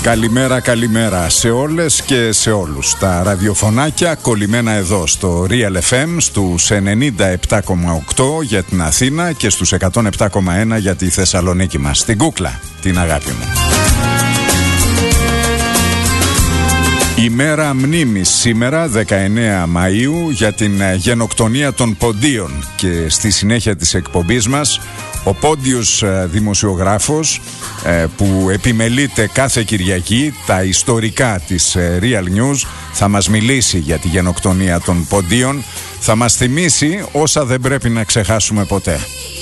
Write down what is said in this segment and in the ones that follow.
Καλημέρα, καλημέρα σε όλες και σε όλους. Τα ραδιοφωνάκια κολλημένα εδώ στο Real FM στους 97,8 για την Αθήνα και στους 107,1 για τη Θεσσαλονίκη μας. Την κούκλα, την αγάπη μου. Ημέρα μνήμης σήμερα, 19 Μαΐου, για την γενοκτονία των Ποντίων. Και στη συνέχεια της εκπομπής μας, ο Πόντιος δημοσιογράφος που επιμελείται κάθε Κυριακή τα ιστορικά της Real News θα μας μιλήσει για τη γενοκτονία των Ποντίων, θα μας θυμίσει όσα δεν πρέπει να ξεχάσουμε ποτέ.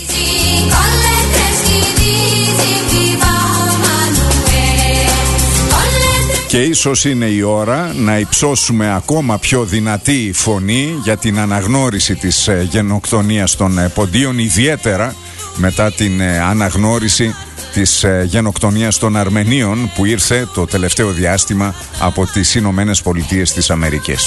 Και ίσως είναι η ώρα να υψώσουμε ακόμα πιο δυνατή φωνή για την αναγνώριση της γενοκτονίας των Ποντίων, ιδιαίτερα μετά την αναγνώριση της γενοκτονίας των Αρμενίων που ήρθε το τελευταίο διάστημα από τις Ηνωμένες Πολιτείες της Αμερικής.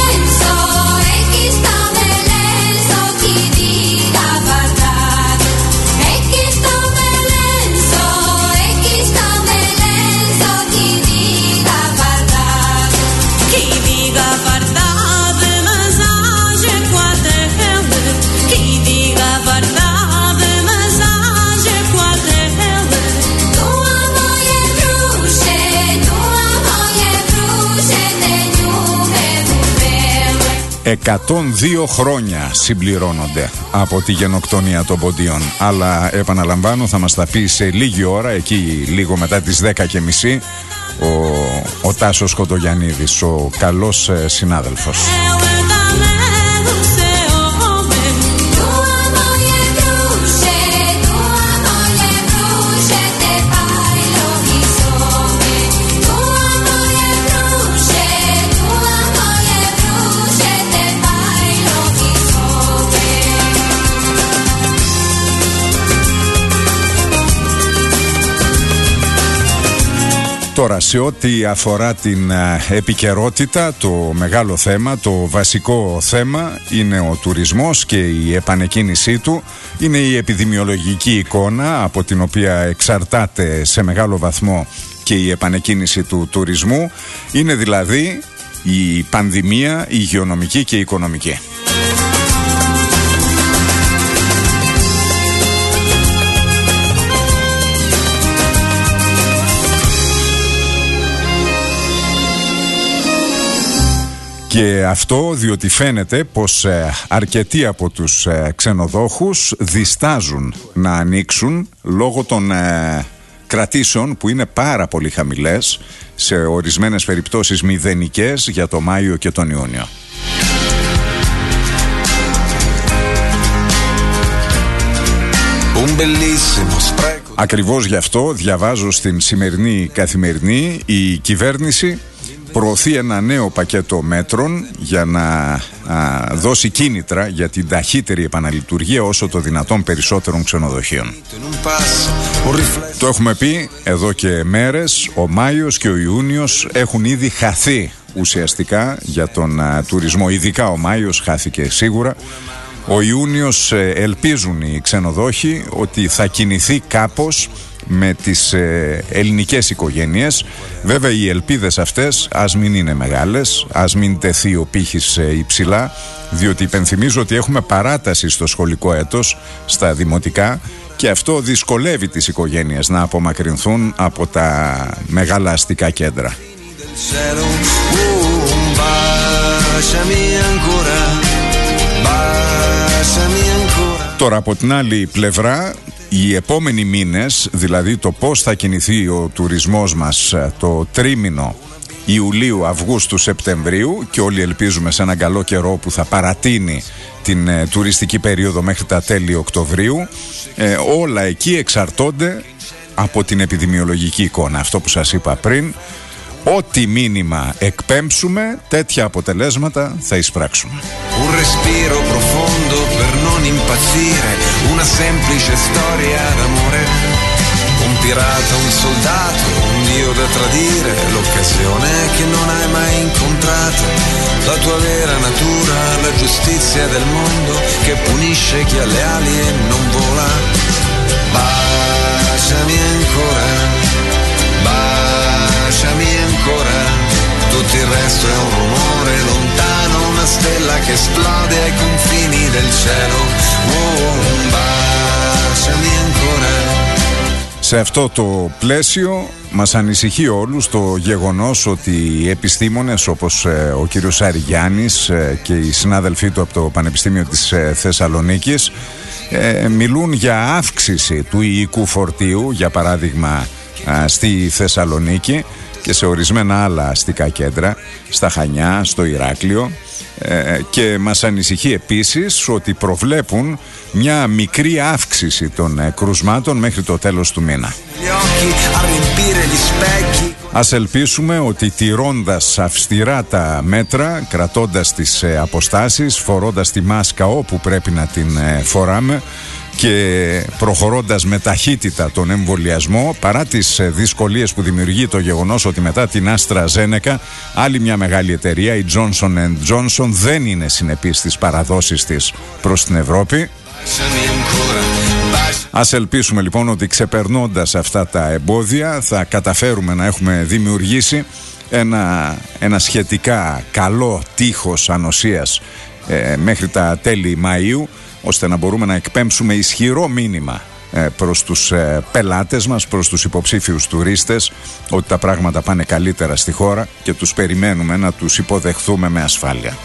«102 χρόνια συμπληρώνονται από τη γενοκτονία των Ποντίων». Αλλά επαναλαμβάνω, θα μας τα πει σε λίγη ώρα, εκεί λίγο μετά τις 10:30, ο Τάσος Κοντογιαννίδης, ο καλός συνάδελφος. Τώρα, σε ό,τι αφορά την επικαιρότητα, το μεγάλο θέμα, το βασικό θέμα είναι ο τουρισμός και η επανεκκίνησή του. Είναι η επιδημιολογική εικόνα από την οποία εξαρτάται σε μεγάλο βαθμό και η επανεκκίνηση του τουρισμού. Είναι δηλαδή η πανδημία, η υγειονομική και η οικονομική. Και αυτό διότι φαίνεται πως αρκετοί από τους ξενοδόχους διστάζουν να ανοίξουν λόγω των κρατήσεων που είναι πάρα πολύ χαμηλές, σε ορισμένες περιπτώσεις μηδενικές για το Μάιο και τον Ιούνιο. Ακριβώς γι' αυτό διαβάζω στην σημερινή Καθημερινή η κυβέρνηση προωθεί ένα νέο πακέτο μέτρων για να δώσει κίνητρα για την ταχύτερη επαναλειτουργία όσο το δυνατόν περισσότερων ξενοδοχείων. Το έχουμε πει εδώ και μέρες, ο Μάιος και ο Ιούνιος έχουν ήδη χαθεί ουσιαστικά για τον τουρισμό, ειδικά ο Μάιος χάθηκε σίγουρα. Ο Ιούνιος ελπίζουν οι ξενοδόχοι ότι θα κινηθεί κάπως με τις ελληνικές οικογένειες. Βέβαια οι ελπίδες αυτές ας μην είναι μεγάλες, ας μην τεθεί ο πύχης υψηλά, διότι υπενθυμίζω ότι έχουμε παράταση στο σχολικό έτος στα δημοτικά και αυτό δυσκολεύει τις οικογένειες να απομακρυνθούν από τα μεγάλα αστικά κέντρα. Τώρα από την άλλη πλευρά, οι επόμενοι μήνες, δηλαδή το πώς θα κινηθεί ο τουρισμός μας το τρίμηνο Ιουλίου, Αυγούστου, Σεπτεμβρίου, και όλοι ελπίζουμε σε έναν καλό καιρό που θα παρατείνει την τουριστική περίοδο μέχρι τα τέλη Οκτωβρίου, όλα εκεί εξαρτώνται από την επιδημιολογική εικόνα. Αυτό που σας είπα πριν, ό,τι μήνυμα εκπέμψουμε, τέτοια αποτελέσματα θα εισπράξουμε. Un respiro profondo per non impazzire, una semplice storia d'amore. Un pirata, un soldato, un dio da tradire, l'occasione che non hai mai incontrato. La tua vera natura, la giustizia del mondo che punisce chi ha le ali e non vola. Baciami ancora, baciami stella che esplode ai confini del cielo. Baciami ancora. Σε αυτό το πλαίσιο μας ανησυχεί όλους το γεγονός ότι οι επιστήμονες όπως ο κύριος Σαριγιάννης και οι συνάδελφοί του από το Πανεπιστήμιο της Θεσσαλονίκης μιλούν για αύξηση του ιικού φορτίου, για παράδειγμα στη Θεσσαλονίκη και σε ορισμένα άλλα αστικά κέντρα, στα Χανιά, στο Ηράκλειο, και μας ανησυχεί επίσης ότι προβλέπουν μια μικρή αύξηση των κρουσμάτων μέχρι το τέλος του μήνα. Ας ελπίσουμε ότι τηρώντας αυστηρά τα μέτρα, κρατώντας τις αποστάσεις, φορώντας τη μάσκα όπου πρέπει να την φοράμε και προχωρώντας με ταχύτητα τον εμβολιασμό, παρά τις δυσκολίες που δημιουργεί το γεγονός ότι μετά την AstraZeneca άλλη μια μεγάλη εταιρεία, η Johnson & Johnson, δεν είναι συνεπής στις παραδόσεις της προς την Ευρώπη. Ας ελπίσουμε λοιπόν ότι ξεπερνώντας αυτά τα εμπόδια θα καταφέρουμε να έχουμε δημιουργήσει ένα σχετικά καλό τείχος ανοσίας μέχρι τα τέλη Μαΐου, ώστε να μπορούμε να εκπέμψουμε ισχυρό μήνυμα προς τους πελάτες μας, προς τους υποψήφιους τουρίστες, ότι τα πράγματα πάνε καλύτερα στη χώρα και τους περιμένουμε να τους υποδεχθούμε με ασφάλεια.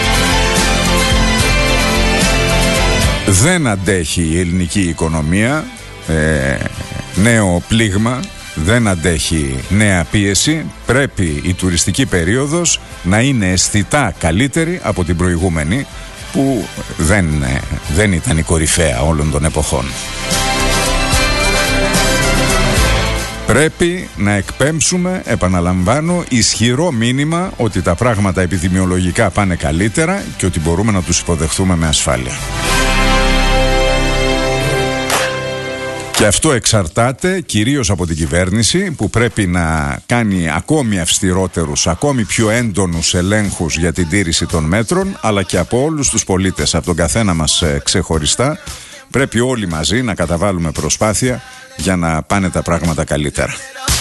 Δεν αντέχει η ελληνική οικονομία νέο πλήγμα, δεν αντέχει νέα πίεση. Πρέπει η τουριστική περίοδος να είναι αισθητά καλύτερη από την προηγούμενη, που δεν ήταν η κορυφαία όλων των εποχών. Πρέπει να εκπέμψουμε, επαναλαμβάνω, ισχυρό μήνυμα ότι τα πράγματα επιδημιολογικά πάνε καλύτερα και ότι μπορούμε να τους υποδεχθούμε με ασφάλεια. Και αυτό εξαρτάται κυρίως από την κυβέρνηση, που πρέπει να κάνει ακόμη αυστηρότερους, ακόμη πιο έντονους ελέγχους για την τήρηση των μέτρων, αλλά και από όλους τους πολίτες, από τον καθένα μας ξεχωριστά. Πρέπει όλοι μαζί να καταβάλουμε προσπάθεια για να πάνε τα πράγματα καλύτερα.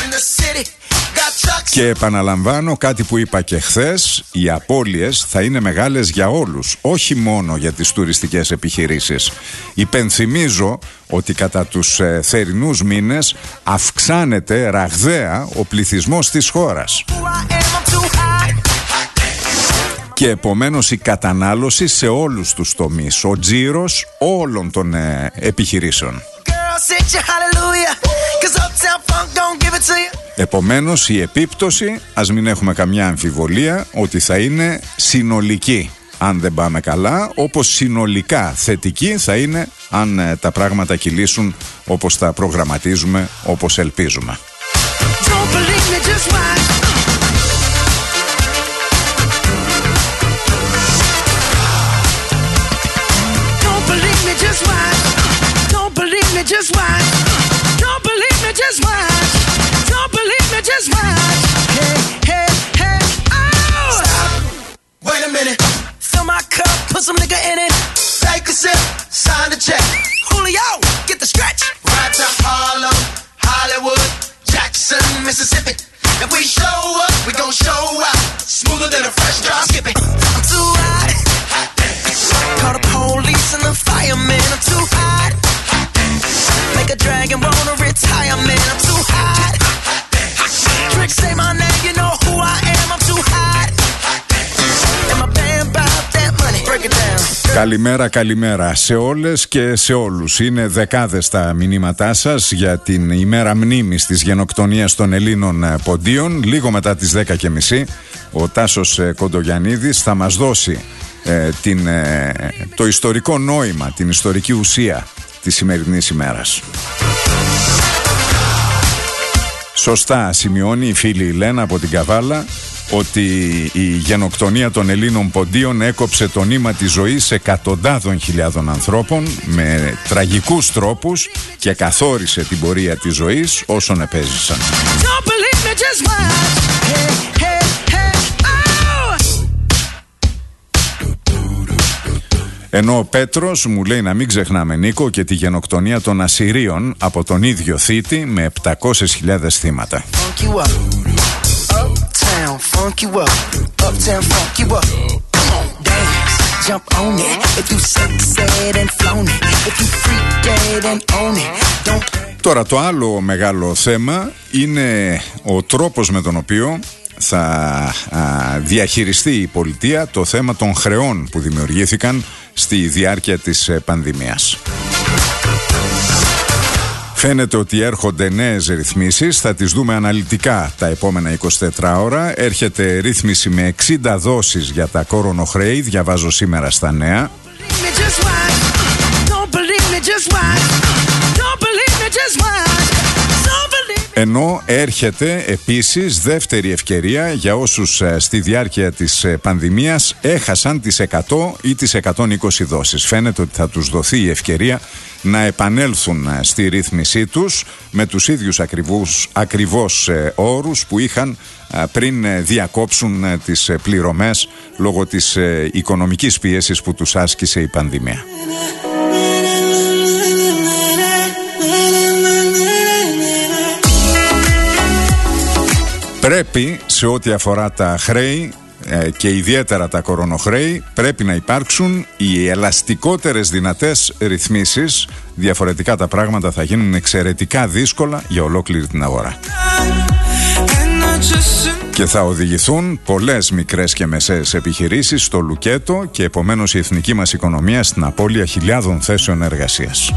Και επαναλαμβάνω κάτι που είπα και χθες, οι απώλειες θα είναι μεγάλες για όλους, όχι μόνο για τις τουριστικές επιχειρήσεις. Υπενθυμίζω ότι κατά τους θερινούς μήνες αυξάνεται ραγδαία ο πληθυσμός της χώρας και επομένως η κατανάλωση σε όλους τους τομείς, ο τζίρος όλων των επιχειρήσεων. Επομένως η επίπτωση, ας μην έχουμε καμιά αμφιβολία, ότι θα είναι συνολική αν δεν πάμε καλά, όπως συνολικά θετική θα είναι αν τα πράγματα κυλήσουν όπως τα προγραμματίζουμε, όπως ελπίζουμε. Just watch. Don't believe me, just watch. Don't believe me, just watch. Hey, hey, hey, oh! Stop. Wait a minute. Fill my cup, put some nigga in it. Take a sip, sign the check. Julio, get the stretch. Right to Harlem, Hollywood, Jackson, Mississippi. If we show up, we gon' show out. Smoother than a fresh drop. Skip it. I'm too hot. Hot damn. Call the police and the firemen. I'm too hot. Make a dragon wanna retire, man. I'm too hot. Tricks say my name, you know who I am. I'm too hot. And my band about that money. Break it down. Καλημέρα, καλημέρα σε όλες και σε όλους. Είναι δεκάδες τα μηνύματά σας για την ημέρα μνήμης της γενοκτονίας των Ελλήνων ποντίων. Λίγο μετά τις 10:30 ο Τάσος Κοντογιαννίδης θα μας δώσει το ιστορικό νόημα, την ιστορική ουσία της σημερινής ημέρας. Σωστά σημειώνει η φίλη Λένα από την Καβάλα ότι η γενοκτονία των Ελλήνων ποντίων έκοψε το νήμα της ζωής εκατοντάδων χιλιάδων ανθρώπων με τραγικούς τρόπους και καθόρισε την πορεία της ζωής όσων επέζησαν. Ενώ ο Πέτρος μου λέει να μην ξεχνάμε, Νίκο, και τη γενοκτονία των Ασσυρίων από τον ίδιο θήτη με 700.000 θύματα. dance, jump on it. If you succeed and flown it, if you freak dead and own it, don't. Τώρα το άλλο μεγάλο θέμα είναι ο τρόπος με τον οποίο θα διαχειριστεί η πολιτεία το θέμα των χρεών που δημιουργήθηκαν στη διάρκεια της πανδημίας. Φαίνεται ότι έρχονται νέες ρυθμίσεις, θα τις δούμε αναλυτικά τα επόμενα 24 ώρα. Έρχεται ρύθμιση με 60 δόσεις για τα κορονοχρέη, διαβάζω σήμερα στα νέα. Ενώ έρχεται επίσης δεύτερη ευκαιρία για όσους στη διάρκεια της πανδημίας έχασαν τις 100 ή τις 120 δόσεις. Φαίνεται ότι θα τους δοθεί η ευκαιρία να επανέλθουν στη ρύθμισή τους με τους ίδιους ακριβώς όρους που είχαν πριν διακόψουν τις πληρωμές λόγω της οικονομικής πίεσης που τους άσκησε η πανδημία. Πρέπει σε ό,τι αφορά τα χρέη και ιδιαίτερα τα κορονοχρέη πρέπει να υπάρξουν οι ελαστικότερες δυνατές ρυθμίσεις, διαφορετικά τα πράγματα θα γίνουν εξαιρετικά δύσκολα για ολόκληρη την αγορά και θα οδηγηθούν πολλές μικρές και μεσαίες επιχειρήσεις στο λουκέτο και επομένως η εθνική μας οικονομία στην απώλεια χιλιάδων θέσεων εργασίας.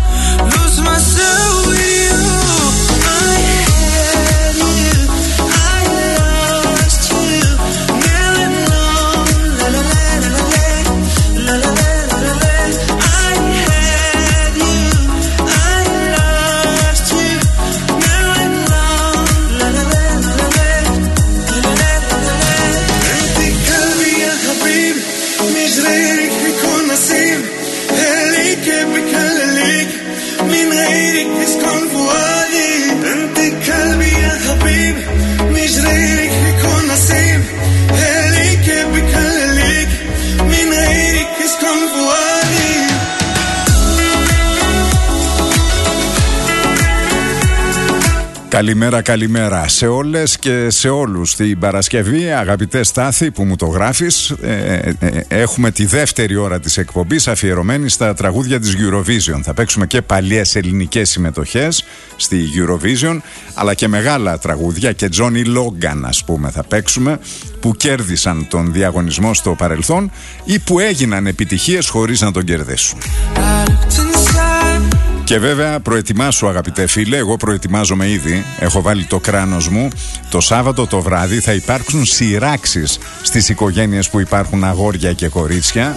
Καλημέρα σε όλες και σε όλους. Την Παρασκευή, αγαπητέ Στάθη που μου το γράφεις, έχουμε τη δεύτερη ώρα της εκπομπής αφιερωμένη στα τραγούδια της Eurovision. Θα παίξουμε και παλιές ελληνικές συμμετοχές στη Eurovision, αλλά και μεγάλα τραγούδια και Johnny Logan ας πούμε θα παίξουμε, που κέρδισαν τον διαγωνισμό στο παρελθόν ή που έγιναν επιτυχίες χωρίς να τον κερδίσουν. Και βέβαια προετοιμάσου αγαπητέ φίλε, εγώ προετοιμάζομαι ήδη, έχω βάλει το κράνος μου. Το Σάββατο το βράδυ θα υπάρξουν σειράξεις στις οικογένειες που υπάρχουν αγόρια και κορίτσια,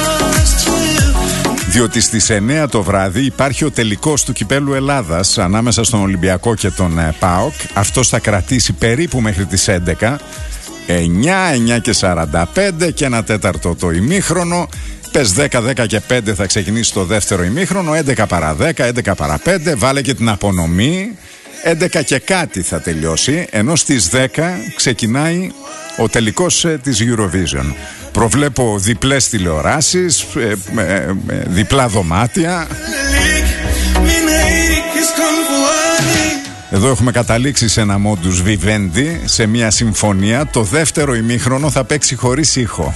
διότι στις 9 το βράδυ υπάρχει ο τελικός του Κυπέλλου Ελλάδας ανάμεσα στον Ολυμπιακό και τον ΠΑΟΚ. Αυτός θα κρατήσει περίπου μέχρι τις 11, 9 και 45 και 1/4 το ημίχρονο. Πες 10 και 5 θα ξεκινήσει το δεύτερο ημίχρονο, 11 παρά 10, 11 παρά 5, βάλε και την απονομή, 11 και κάτι θα τελειώσει, ενώ στις 10 ξεκινάει ο τελικός της Eurovision. Προβλέπω διπλές τηλεοράσεις, διπλά δωμάτια. Εδώ έχουμε καταλήξει σε ένα modus vivendi, σε μια συμφωνία. Το δεύτερο ημίχρονο θα παίξει χωρίς ήχο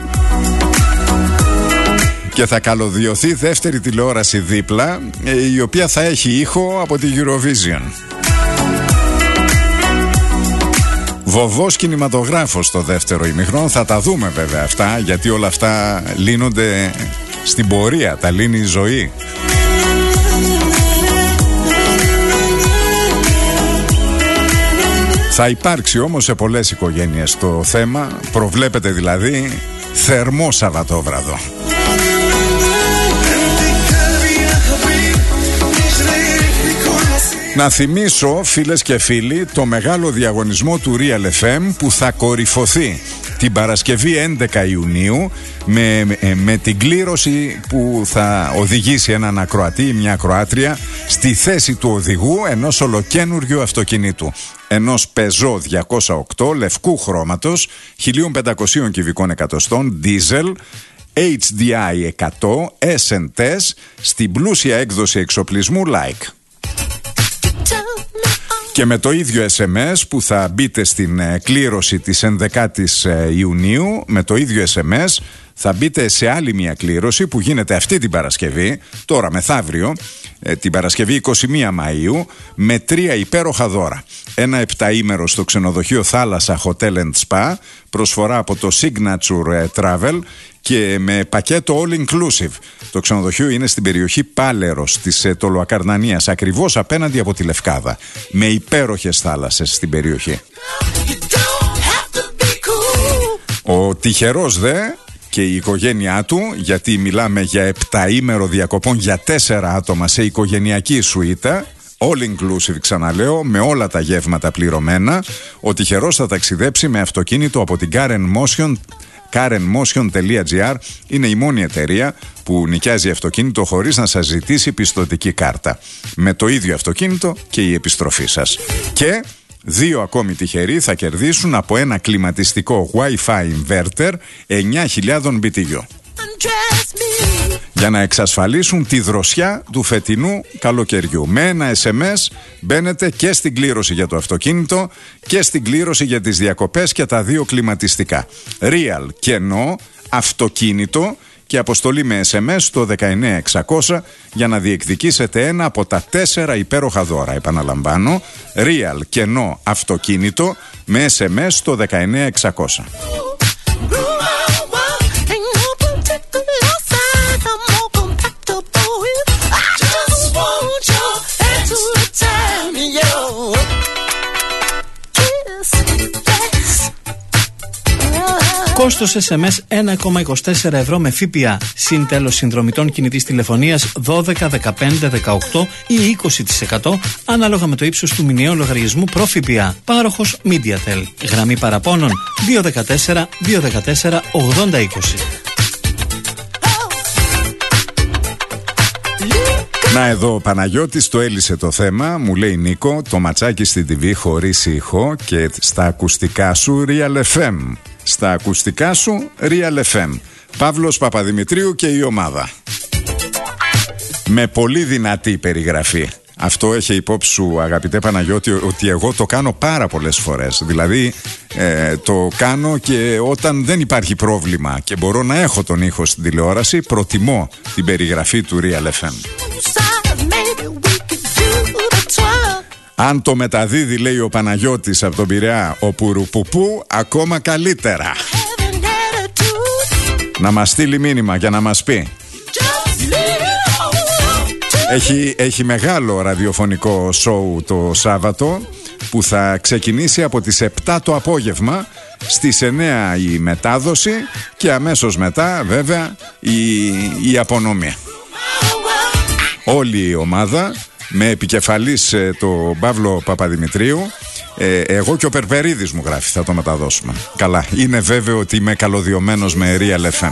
και θα καλωδιωθεί δεύτερη τηλεόραση δίπλα, η οποία θα έχει ήχο από τη Eurovision. Βοβός κινηματογράφος το δεύτερο ημίχρονο. Θα τα δούμε βέβαια αυτά, γιατί όλα αυτά λύνονται στην πορεία, τα λύνει η ζωή. Θα υπάρξει όμως σε πολλές οικογένειες το θέμα, προβλέπεται δηλαδή θερμό Σαββατόβραδο. Να θυμίσω φίλες και φίλοι το μεγάλο διαγωνισμό του Real FM που θα κορυφωθεί την Παρασκευή 11 Ιουνίου με την κλήρωση που θα οδηγήσει έναν ακροατή ή μια ακροάτρια στη θέση του οδηγού ενός ολοκένουργιου αυτοκινήτου. Ενός Peugeot 208 λευκού χρώματος 1500 κυβικών εκατοστών diesel HDI 100 S&T στην πλούσια έκδοση εξοπλισμού Like. Και με το ίδιο SMS που θα μπείτε στην κλήρωση της 11ης Ιουνίου, με το ίδιο SMS θα μπείτε σε άλλη μια κλήρωση που γίνεται αυτή την Παρασκευή, τώρα μεθαύριο, την Παρασκευή 21 Μαΐου, με 3 υπέροχα δώρα. Ένα 7ήμερο στο ξενοδοχείο Θάλασσα Hotel and Spa, προσφορά από το Signature Travel και με πακέτο all inclusive. Το ξενοδοχείο είναι στην περιοχή Πάλερος της Τολοακαρνανίας, ακριβώς απέναντι από τη Λευκάδα, με υπέροχες θάλασσες στην περιοχή. Ο τυχερός δε και η οικογένειά του, γιατί μιλάμε για 7ήμερο διακοπών για 4 άτομα σε οικογενειακή σουίτα, all inclusive ξαναλέω, με όλα τα γεύματα πληρωμένα, ο τυχερός θα ταξιδέψει με αυτοκίνητο από την KarenMotion.gr. Είναι η μόνη εταιρεία που νοικιάζει αυτοκίνητο χωρίς να σας ζητήσει πιστωτική κάρτα. Με το ίδιο αυτοκίνητο και η επιστροφή σας. Και 2 ακόμη τυχεροί θα κερδίσουν από ένα κλιματιστικό Wi-Fi inverter 9.000 BTU. Για να εξασφαλίσουν τη δροσιά του φετινού καλοκαιριού. Με ένα SMS μπαίνετε και στην κλήρωση για το αυτοκίνητο και στην κλήρωση για τις διακοπές και τα 2 κλιματιστικά. Real κενό αυτοκίνητο και αποστολή με SMS στο 19600 για να διεκδικήσετε ένα από τα 4 υπέροχα δώρα. Επαναλαμβάνω, Real κενό αυτοκίνητο με SMS στο 19600. Κόστος SMS 1,24 ευρώ με ΦΠΑ. Συν τέλος συνδρομητών κινητής τηλεφωνίας 12, 15, 18 ή 20% ανάλογα με το ύψος του μηνιαίου λογαριασμού προ ΦΠΑ. Πάροχος MediaTel. Γραμμή παραπώνων 214 214 8020. Να εδώ ο Παναγιώτης το έλυσε το θέμα. Μου λέει Νίκο, το ματσάκι στην TV χωρίς ήχο και στα ακουστικά σου Real FM. Στα ακουστικά σου Real FM. Παύλος Παπαδημητρίου και η ομάδα. Με πολύ δυνατή περιγραφή. Αυτό έχει υπόψη σου, αγαπητέ Παναγιώτη, ότι εγώ το κάνω πάρα πολλές φορές. Δηλαδή το κάνω και όταν δεν υπάρχει πρόβλημα και μπορώ να έχω τον ήχο στην τηλεόραση, προτιμώ την περιγραφή του Real FM. Αν το μεταδίδει, λέει ο Παναγιώτης από τον Πειραιά, ο Πουρουποπού, ακόμα καλύτερα. Να μας στείλει μήνυμα για να μας πει. Έχει μεγάλο ραδιοφωνικό σόου το Σάββατο που θα ξεκινήσει από τις 7 το απόγευμα, στις 9 η μετάδοση και αμέσως μετά βέβαια η απονομή. Όλη η ομάδα με επικεφαλής το Παύλο Παπαδημητρίου, εγώ και ο Περπερίδης μου γράφει, θα το μεταδώσουμε. Καλά, είναι βέβαιο ότι είμαι καλωδιωμένος με Real FM.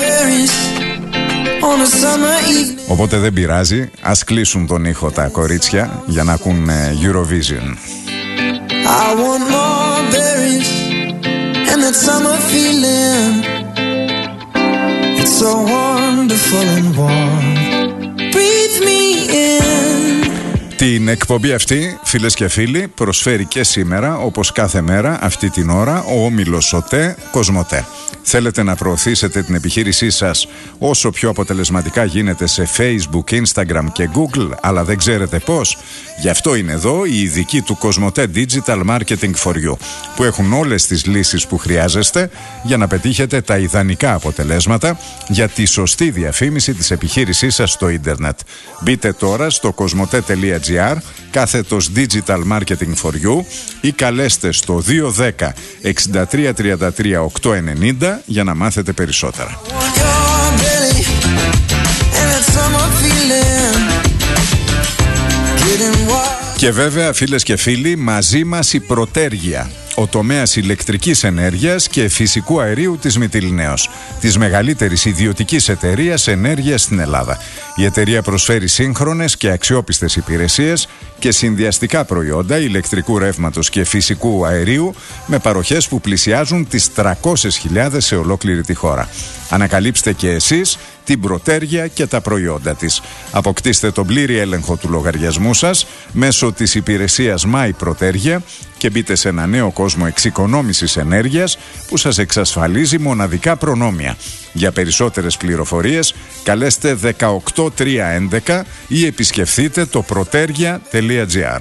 Οπότε δεν πειράζει, ας κλείσουν τον ήχο τα κορίτσια για να ακούν Eurovision. I want more berries and that summer feeling. It's so wonderful and warm. Breathe me in. Την εκπομπή αυτή, φίλες και φίλοι, προσφέρει και σήμερα, όπως κάθε μέρα, αυτή την ώρα, ο όμιλος ΟΤΕ Κοσμοτέ. Θέλετε να προωθήσετε την επιχείρησή σας όσο πιο αποτελεσματικά γίνεται σε Facebook, Instagram και Google, αλλά δεν ξέρετε πώς? Γι' αυτό είναι εδώ οι ειδικοί του Κοσμοτέ Digital Marketing for You, που έχουν όλες τις λύσεις που χρειάζεστε για να πετύχετε τα ιδανικά αποτελέσματα για τη σωστή διαφήμιση της επιχείρησής σας στο ίντερνετ. Μπείτε τώρα στο cosmote.gr / Digital Marketing for You ή καλέστε στο 210 63 33 890 για να μάθετε περισσότερα. Και βέβαια, φίλες και φίλοι, μαζί μας η Πρωτέργεια, ο τομέας ηλεκτρικής ενέργειας και φυσικού αερίου της Μυτιληναίος, της μεγαλύτερης ιδιωτικής εταιρείας ενέργειας στην Ελλάδα. Η εταιρεία προσφέρει σύγχρονες και αξιόπιστες υπηρεσίες και συνδυαστικά προϊόντα ηλεκτρικού ρεύματος και φυσικού αερίου με παροχές που πλησιάζουν τις 300.000 σε ολόκληρη τη χώρα. Ανακαλύψτε και εσείς την Πρωτέργεια και τα προϊόντα της. Αποκτήστε τον πλήρη έλεγχο του λογαριασμού σας μέσω της υπηρεσίας My Πρωτέργεια και μπείτε σε ένα νέο κόσμο εξοικονόμησης ενέργειας που σας εξασφαλίζει μοναδικά προνόμια. Για περισσότερες πληροφορίες καλέστε 18311 ή επισκεφθείτε το protergia.gr.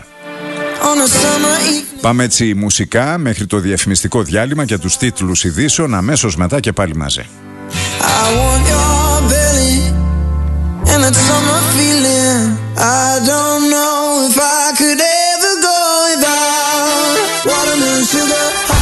Πάμε έτσι μουσικά μέχρι το διαφημιστικό διάλειμμα για τους τίτλους ειδήσεων, αμέσως μετά και πάλι μαζί. I want your belly and that summer feeling. I don't know if I could ever go without watermelon sugar.